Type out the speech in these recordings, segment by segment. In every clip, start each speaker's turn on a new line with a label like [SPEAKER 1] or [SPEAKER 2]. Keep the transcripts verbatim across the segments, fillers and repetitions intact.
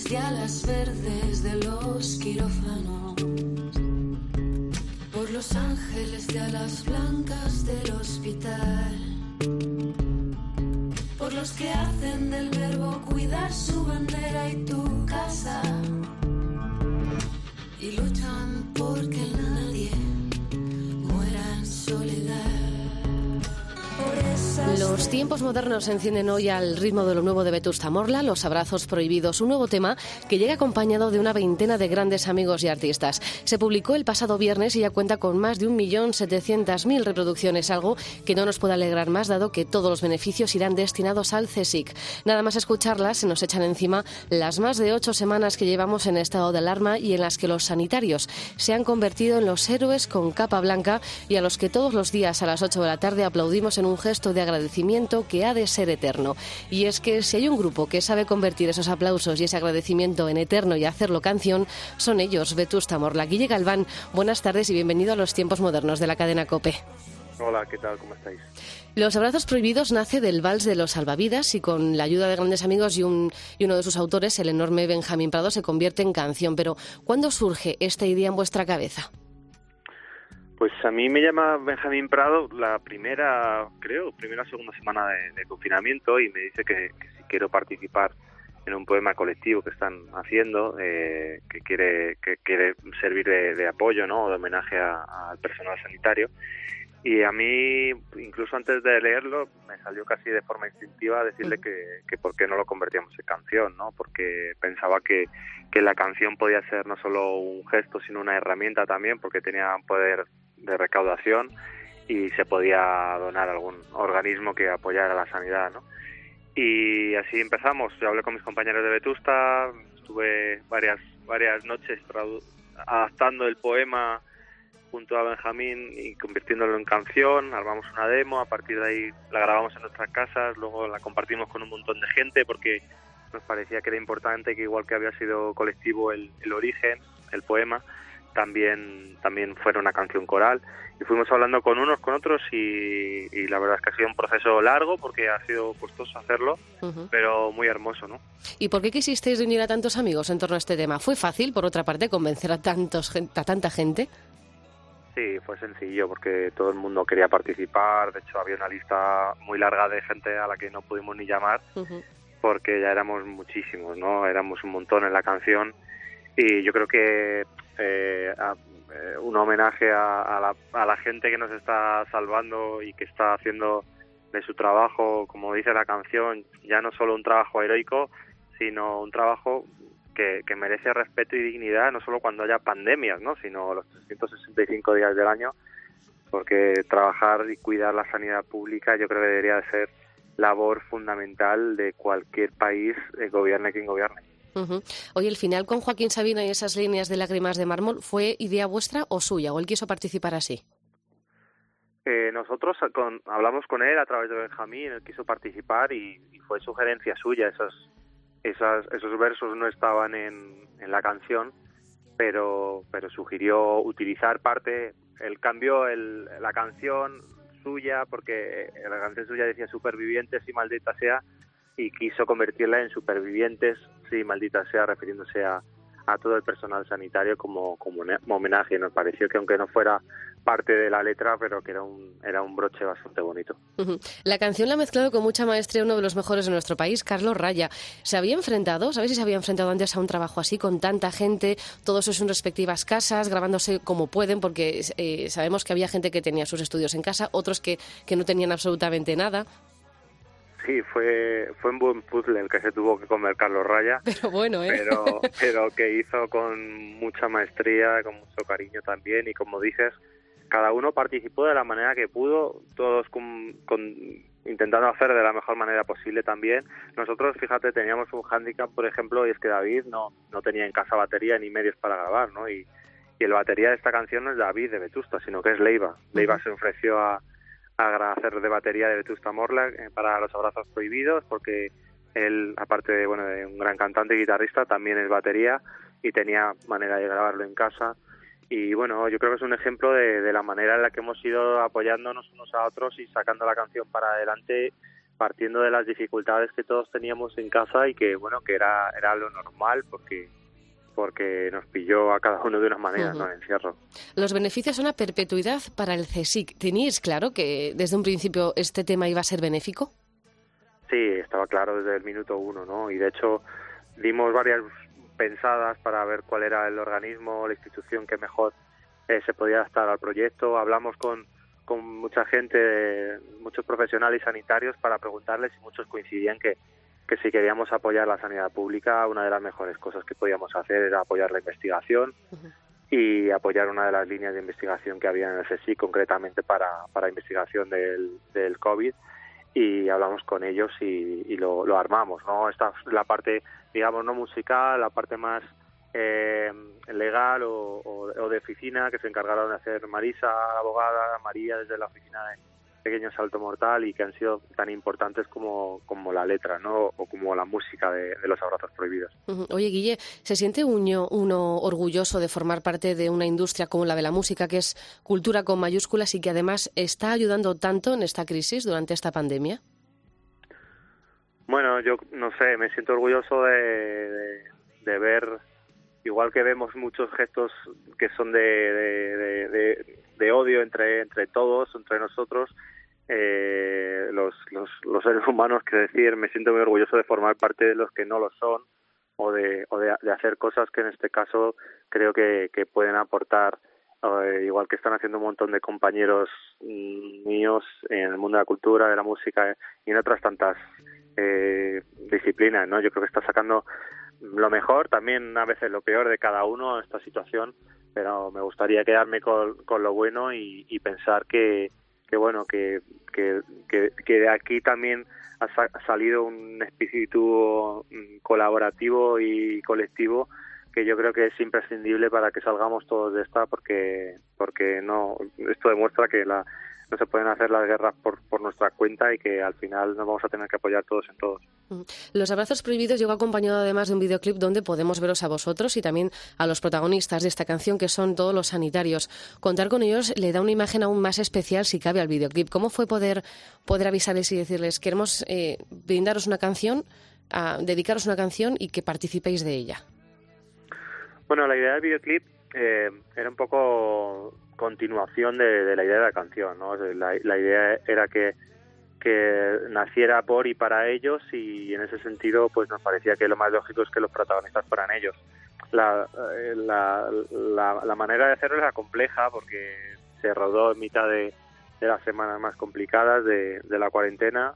[SPEAKER 1] y alas verdes de los quirófanos, por los ángeles de alas blancas del hospital, por los que hacen del verbo cuidar su bandera y tu casa, y luchan porque nadie muera en soledad.
[SPEAKER 2] Los tiempos modernos se encienden hoy al ritmo de lo nuevo de Vetusta Morla, Los abrazos prohibidos, un nuevo tema que llega acompañado de una veintena de grandes amigos y artistas. Se publicó el pasado viernes y ya cuenta con más de un millón setecientas mil reproducciones, algo que no nos puede alegrar más dado que todos los beneficios irán destinados al CSIC. Nada más escucharlas se nos echan encima las más de ocho semanas que llevamos en estado de alarma y en las que los sanitarios se han convertido en los héroes con capa blanca y a los que todos los días a las ocho de la tarde aplaudimos en un gesto de agradecimiento que ha de ser eterno. Y es que si hay un grupo que sabe convertir esos aplausos y ese agradecimiento en eterno y hacerlo canción, son ellos, Vetusta Morla. Guille Galván, buenas tardes y bienvenido a los tiempos modernos de la cadena COPE.
[SPEAKER 3] Hola, ¿qué tal? ¿Cómo estáis?
[SPEAKER 2] Los abrazos prohibidos nace del Vals de los Salvavidas y con la ayuda de grandes amigos y, un, y uno de sus autores, el enorme Benjamín Prado, se convierte en canción. Pero, ¿cuándo surge esta idea en vuestra cabeza?
[SPEAKER 3] Pues a mí me llama Benjamín Prado la primera, creo, primera o segunda semana de, de confinamiento y me dice que, que si quiero participar en un poema colectivo que están haciendo, eh, que quiere que quiere servir de, de apoyo, ¿no?, de homenaje a, al personal sanitario. Y a mí, incluso antes de leerlo, me salió casi de forma instintiva decirle que, que por qué no lo convertíamos en canción, ¿no? Porque pensaba que, que la canción podía ser no solo un gesto, sino una herramienta también, porque tenía un poder de recaudación y se podía donar a algún organismo que apoyara la sanidad, ¿no? Y así empezamos. Yo hablé con mis compañeros de Vetusta, estuve varias varias noches tradu- adaptando el poema junto a Benjamín y convirtiéndolo en canción. Armamos una demo, a partir de ahí la grabamos en nuestras casas, luego la compartimos con un montón de gente porque nos parecía que era importante que, igual que había sido colectivo el, el origen, el poema, también también fuera una canción coral, y fuimos hablando con unos, con otros y, y la verdad es que ha sido un proceso largo porque ha sido costoso hacerlo, uh-huh. pero muy hermoso, ¿no?
[SPEAKER 2] ¿Y por qué quisisteis reunir a tantos amigos en torno a este tema? ¿Fue fácil, por otra parte, convencer a, tantos, a tanta gente?
[SPEAKER 3] Sí, fue sencillo porque todo el mundo quería participar. De hecho, había una lista muy larga de gente a la que no pudimos ni llamar, uh-huh. porque ya éramos muchísimos, ¿no? Éramos un montón en la canción y yo creo que eh, a, eh, un homenaje a, a, la, a la gente que nos está salvando y que está haciendo de su trabajo, como dice la canción, ya no solo un trabajo heroico, sino un trabajo que, que merece respeto y dignidad, no solo cuando haya pandemias, ¿no?, sino los trescientos sesenta y cinco días del año, porque trabajar y cuidar la sanidad pública yo creo que debería de ser labor fundamental de cualquier país, eh, gobierne quien gobierne.
[SPEAKER 2] Uh-huh. Oye, el final con Joaquín Sabina y esas líneas de lágrimas de mármol, ¿fue idea vuestra o suya, o él quiso participar así?
[SPEAKER 3] Eh, nosotros con, hablamos con él a través de Benjamín, él quiso participar y, y fue sugerencia suya. Esas, esas, esos versos no estaban en, en la canción, pero, pero sugirió utilizar parte, él cambió el, la canción suya, porque la canción suya decía supervivientes y maldita sea, y quiso convertirla en supervivientes, sí, maldita sea, refiriéndose a, a todo el personal sanitario como, como un homenaje. Nos pareció que, aunque no fuera parte de la letra, pero que era un, era un broche bastante bonito.
[SPEAKER 2] Uh-huh. La canción la ha mezclado con mucha maestría uno de los mejores de nuestro país, Carlos Raya. ¿Se había enfrentado, sabéis si se había enfrentado antes a un trabajo así, con tanta gente, todos en sus respectivas casas, grabándose como pueden, porque eh, sabemos que había gente que tenía sus estudios en casa, otros que, que no tenían absolutamente nada?
[SPEAKER 3] Sí, fue fue un buen puzzle el que se tuvo que comer Carlos Raya,
[SPEAKER 2] pero bueno, ¿eh?
[SPEAKER 3] pero, pero que hizo con mucha maestría, con mucho cariño también, y como dices, cada uno participó de la manera que pudo, todos con, con, intentando hacer de la mejor manera posible también. Nosotros, fíjate, teníamos un hándicap, por ejemplo, y es que David no no tenía en casa batería ni medios para grabar, ¿no? Y, y el batería de esta canción no es David de Vetusta, sino que es Leiva. Uh-huh. Leiva se ofreció a a hacer de batería de Vetusta Morla eh, para Los abrazos prohibidos, porque él, aparte de, bueno, de un gran cantante y guitarrista, también es batería y tenía manera de grabarlo en casa. Y bueno, yo creo que es un ejemplo de, de la manera en la que hemos ido apoyándonos unos a otros y sacando la canción para adelante partiendo de las dificultades que todos teníamos en casa y que, bueno, que era era lo normal porque porque nos pilló a cada uno de una manera, uh-huh. ¿no?, el encierro.
[SPEAKER 2] Los beneficios son a perpetuidad para el CSIC. ¿Teníais claro que desde un principio este tema iba a ser benéfico?
[SPEAKER 3] Sí, estaba claro desde el minuto uno, ¿no? Y de hecho dimos varias pensadas para ver cuál era el organismo, la institución que mejor eh, se podía adaptar al proyecto. Hablamos con, con mucha gente, muchos profesionales sanitarios para preguntarles y muchos coincidían que que si queríamos apoyar la sanidad pública, una de las mejores cosas que podíamos hacer era apoyar la investigación uh-huh. y apoyar una de las líneas de investigación que había en el CSIC, concretamente para, para investigación del, del COVID, y hablamos con ellos y, y lo, lo armamos, ¿no? Esta es la parte, digamos, no musical, la parte más eh, legal o, o, o de oficina, que se encargaron de hacer Marisa, la abogada, María desde la oficina de Pequeño Salto Mortal, y que han sido tan importantes como, como la letra, ¿no?, o como la música de, de Los Abrazos Prohibidos.
[SPEAKER 2] Oye, Guille, ¿se siente uno, uno orgulloso de formar parte de una industria como la de la música, que es cultura con mayúsculas y que además está ayudando tanto en esta crisis durante esta pandemia?
[SPEAKER 3] Bueno, yo no sé, me siento orgulloso de, de, de ver, igual que vemos muchos gestos que son de, de, de, de, de odio entre entre todos, entre nosotros, eh, los, los, los seres humanos, que decir, me siento muy orgulloso de formar parte de los que no lo son, o de, o de, de hacer cosas que en este caso creo que, que pueden aportar, eh, igual que están haciendo un montón de compañeros mm, míos en el mundo de la cultura, de la música y en otras tantas eh, disciplinas, ¿no? Yo creo que está sacando lo mejor, también a veces lo peor de cada uno en esta situación, pero me gustaría quedarme con, con lo bueno y, y pensar que, que bueno, que, que, que, que de aquí también ha, sa- ha salido un espíritu colaborativo y colectivo que yo creo que es imprescindible para que salgamos todos de esta, porque porque no esto demuestra que la no se pueden hacer las guerras por, por nuestra cuenta y que al final nos vamos a tener que apoyar todos en todos.
[SPEAKER 2] Los Abrazos Prohibidos llegó acompañado además de un videoclip donde podemos veros a vosotros y también a los protagonistas de esta canción, que son todos los sanitarios. Contar con ellos le da una imagen aún más especial, si cabe, al videoclip. ¿Cómo fue poder poder avisarles y decirles queremos eh, brindaros una canción, a dedicaros una canción y que participéis de ella?
[SPEAKER 3] Bueno, la idea del videoclip eh, era un poco continuación de, de la idea de la canción, ¿no? La, la idea era que, que naciera por y para ellos, y en ese sentido pues nos parecía que lo más lógico es que los protagonistas fueran ellos. La, la, la, la manera de hacerlo era compleja porque se rodó en mitad de, de las semanas más complicadas de, de la cuarentena.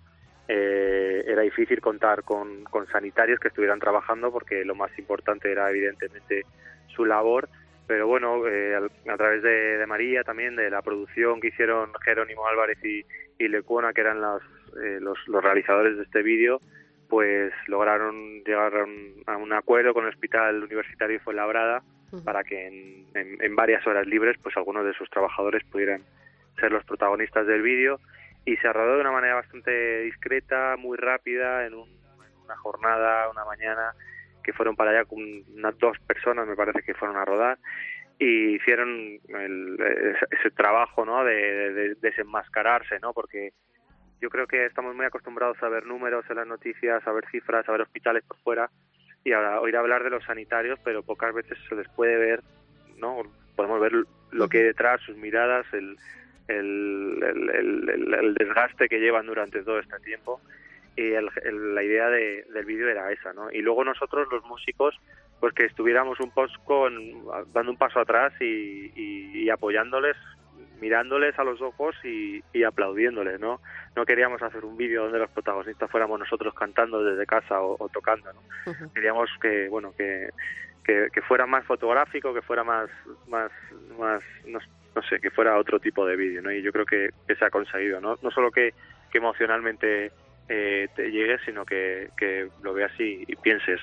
[SPEAKER 3] Eh, era difícil contar con, con sanitarios que estuvieran trabajando porque lo más importante era evidentemente su labor. Pero bueno, eh, a, a través de, de María también, de la producción que hicieron Jerónimo Álvarez y, y Lecuona, que eran los, eh, los, los realizadores de este vídeo, pues lograron llegar a un, a un acuerdo con el Hospital Universitario de Fuenlabrada uh-huh. para que en, en, en varias horas libres pues algunos de sus trabajadores pudieran ser los protagonistas del vídeo, y se rodó de una manera bastante discreta, muy rápida, en, un, en una jornada, una mañana, que fueron para allá con unas dos personas, me parece que fueron a rodar, y hicieron el, ese, ese trabajo, ¿no?, de, de, de desenmascararse, ¿no?, porque yo creo que estamos muy acostumbrados a ver números en las noticias, a ver cifras, a ver hospitales por fuera, y a oír hablar de los sanitarios, pero pocas veces se les puede ver, ¿no?, podemos ver lo que hay detrás, sus miradas, el, el, el, el, el, el desgaste que llevan durante todo este tiempo. Y el, el, la idea de, del vídeo era esa, ¿no? Y luego nosotros, los músicos, pues que estuviéramos un poco dando un paso atrás y, y, y apoyándoles, mirándoles a los ojos y, y aplaudiéndoles, ¿no? No queríamos hacer un vídeo donde los protagonistas fuéramos nosotros cantando desde casa o, o tocando, ¿no? Uh-huh. Queríamos que, bueno, que, que, que fuera más fotográfico, que fuera más, más, más, no, no sé, que fuera otro tipo de vídeo, ¿no? Y yo creo que, que se ha conseguido, ¿no? No solo que, que emocionalmente Eh, te llegue, sino que, que lo veas y, y pienses.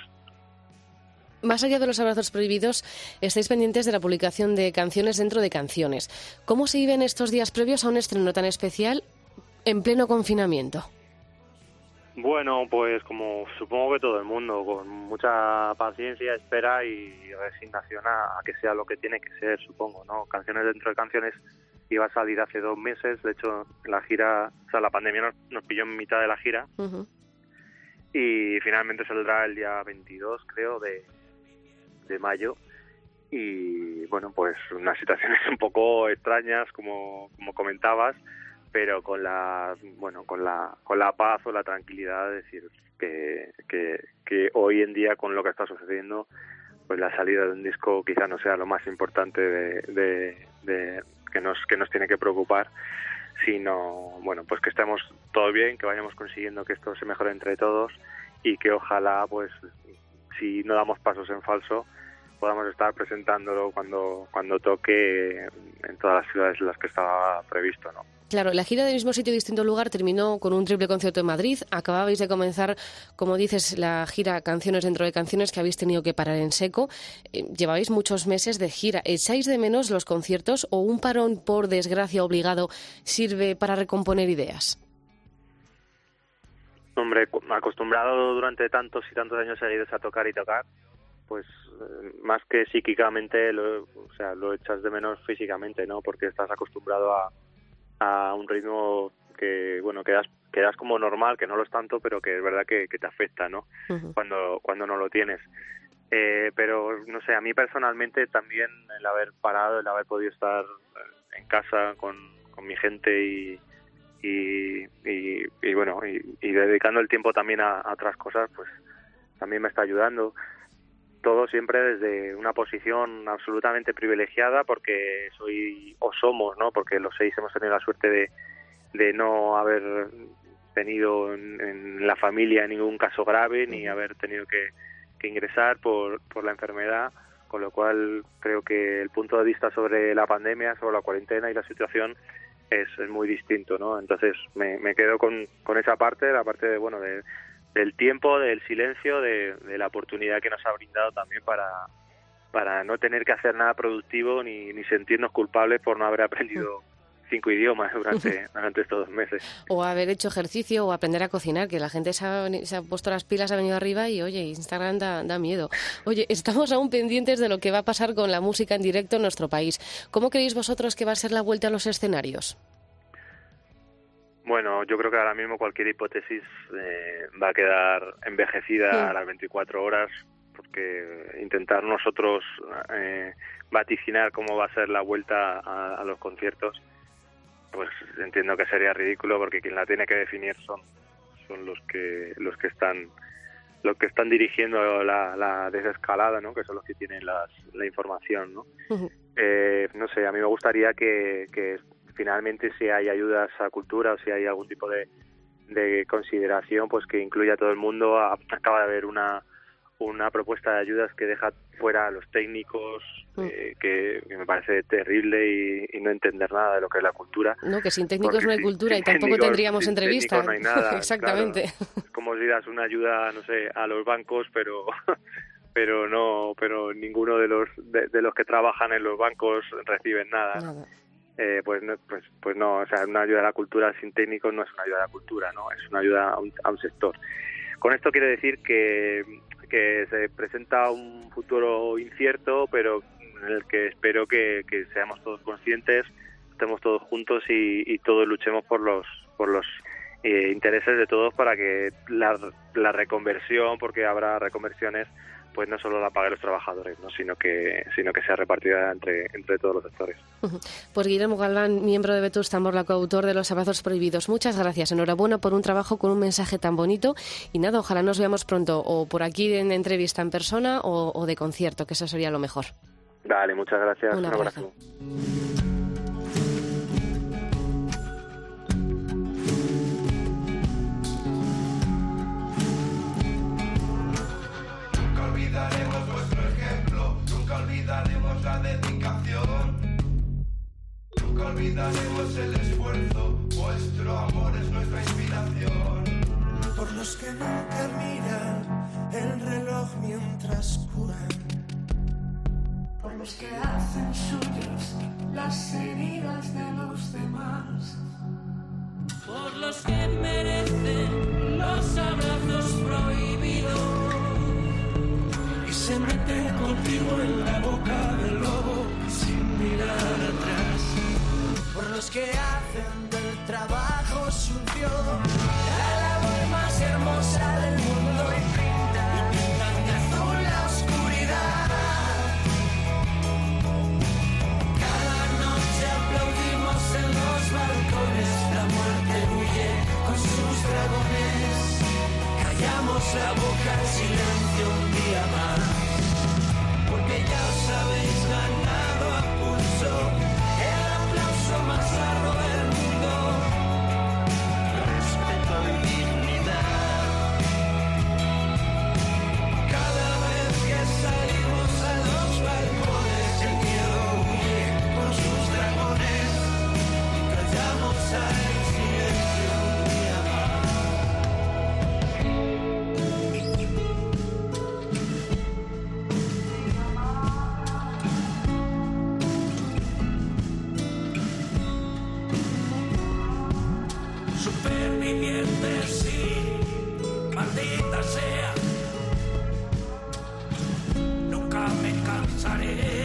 [SPEAKER 2] Más allá de los abrazos prohibidos, estáis pendientes de la publicación de canciones dentro de canciones. ¿Cómo se viven estos días previos a un estreno tan especial en pleno confinamiento?
[SPEAKER 3] Bueno, pues como supongo que todo el mundo, con mucha paciencia, espera y resignación a, a que sea lo que tiene que ser, supongo, ¿no? Canciones dentro de canciones iba a salir hace dos meses, de hecho la gira, o sea, la pandemia nos, nos pilló en mitad de la gira, uh-huh. y finalmente saldrá el día veintidós, creo, de, de mayo, y bueno, pues unas situaciones un poco extrañas, como, como comentabas, pero con la, bueno, con la, con la paz o la tranquilidad de decir que, que, que hoy en día, con lo que está sucediendo, pues la salida de un disco quizá no sea lo más importante de, de, de que nos que nos tiene que preocupar, sino bueno, pues que estemos todo bien, que vayamos consiguiendo que esto se mejore entre todos y que ojalá, pues si no damos pasos en falso, podamos estar presentándolo cuando cuando toque en todas las ciudades en las que estaba previsto, ¿no?
[SPEAKER 2] Claro, la gira de Mismo Sitio, Distinto Lugar terminó con un triple concierto en Madrid. Acababais de comenzar, como dices, la gira Canciones dentro de canciones, que habéis tenido que parar en seco. Eh, llevabais muchos meses de gira. ¿Echáis de menos los conciertos o un parón, por desgracia obligado, sirve para recomponer ideas?
[SPEAKER 3] Hombre, acostumbrado durante tantos y tantos años seguidos a tocar y tocar, pues eh, más que psíquicamente, lo, o sea, lo echas de menos físicamente, ¿no? Porque estás acostumbrado a a un ritmo que, bueno, quedas quedas como normal, que no lo es tanto, pero que es verdad que, que te afecta, ¿no? Uh-huh. Cuando cuando no lo tienes. Eh, pero, no sé, a mí personalmente también el haber parado, el haber podido estar en casa con, con mi gente y, y, y, y bueno, y, y dedicando el tiempo también a, a otras cosas, pues también me está ayudando. Todo siempre desde una posición absolutamente privilegiada, porque soy, o somos, ¿no? Porque los seis hemos tenido la suerte de, de no haber tenido en, en la familia ningún caso grave, ni haber tenido que, que ingresar por, por la enfermedad, con lo cual creo que el punto de vista sobre la pandemia, sobre la cuarentena y la situación es, es muy distinto, ¿no? Entonces me, me quedo con, con esa parte, la parte de, bueno, de del tiempo, del silencio, de, de la oportunidad que nos ha brindado también para, para no tener que hacer nada productivo ni, ni sentirnos culpables por no haber aprendido cinco idiomas durante, durante estos dos meses.
[SPEAKER 2] O haber hecho ejercicio o aprender a cocinar, que la gente se ha, se ha puesto las pilas, ha venido arriba y, oye, Instagram da, da miedo. Oye, estamos aún pendientes de lo que va a pasar con la música en directo en nuestro país. ¿Cómo creéis vosotros que va a ser la vuelta a los escenarios?
[SPEAKER 3] Bueno, yo creo que ahora mismo cualquier hipótesis eh, va a quedar envejecida sí. a las veinticuatro horas, porque intentar nosotros eh, vaticinar cómo va a ser la vuelta a, a los conciertos, pues entiendo que sería ridículo, porque quien la tiene que definir son son los que los que están los que están dirigiendo la, la desescalada, ¿no? Que son los que tienen las, la información, ¿no? Uh-huh. Eh, no sé, a mí me gustaría que, que finalmente, si hay ayudas a cultura o si hay algún tipo de, de consideración, pues que incluya a todo el mundo. Acaba de haber una una propuesta de ayudas que deja fuera a los técnicos, eh, que, que me parece terrible y, y no entender nada de lo que es la cultura.
[SPEAKER 2] No, que sin técnicos no hay cultura y tampoco tendríamos entrevista.
[SPEAKER 3] No hay nada.
[SPEAKER 2] Exactamente.
[SPEAKER 3] Claro. Es como si das una ayuda, no sé, a los bancos, pero pero no, pero ninguno de los de, de los que trabajan en los bancos reciben nada. Nada. Eh, pues no, pues pues no, o sea, una ayuda a la cultura sin técnicos no es una ayuda a la cultura, ¿no? Es una ayuda a un, a un sector. Con esto quiero decir que que se presenta un futuro incierto, pero en el que espero que, que seamos todos conscientes, estemos todos juntos y, y todos luchemos por los por los eh, intereses de todos, para que la, la reconversión, porque habrá reconversiones, pues no solo la paguen los trabajadores, ¿no? sino que sino que sea repartida entre entre todos los sectores.
[SPEAKER 2] Pues Guillermo Galván, miembro de Vetusta Morla, coautor de Los Abrazos Prohibidos, muchas gracias, enhorabuena por un trabajo con un mensaje tan bonito, y nada, ojalá nos veamos pronto, o por aquí en entrevista en persona o, o de concierto, que eso sería lo mejor.
[SPEAKER 3] Dale, muchas gracias.
[SPEAKER 2] Un abrazo.
[SPEAKER 3] Un abrazo.
[SPEAKER 4] Olvidaremos vuestro ejemplo, nunca olvidaremos la dedicación, nunca olvidaremos el esfuerzo, vuestro amor es nuestra inspiración.
[SPEAKER 5] Por los que nunca miran el reloj mientras curan,
[SPEAKER 1] por los que hacen suyos las heridas de los demás, por los que merecen los abrazos prohibidos.
[SPEAKER 5] Se mete contigo en la boca del lobo sin mirar atrás. Por la boca al silencio un día más, porque ya os habéis ganado a pulso el aplauso más largo del mundo, respeto y dignidad. Cada vez que salimos a los balcones el miedo huye con sus dragones, callamos al silencio un día más. Superviviente, sí, maldita sea, nunca me cansaré